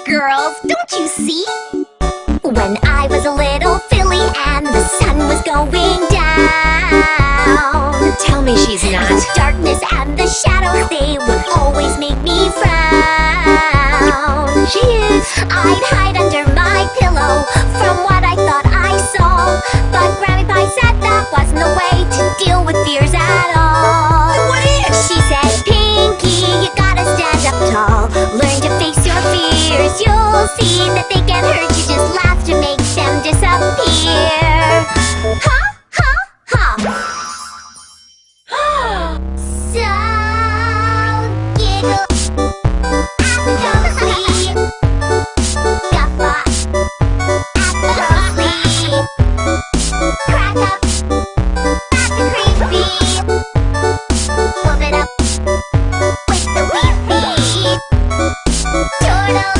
girls, don't you see? When I was a little filly and the sun was going down, Tell me she's not. the darkness and the shadows, they would always make me frown. She is. I'd hide under my pillow from what I thought I saw, but Grammy Pie said that wasn't the way to deal with fears at all. What is? She said, Pinky, you gotta stand up tall. Learn to face your fears. You'll see that they can't hurt you. Just laugh to make them disappear. Ha, ha, ha. So giggle at the sleep. Guffaw at the sleep. Crack up at the creepy. Whoop it up with the wee feet. Turtle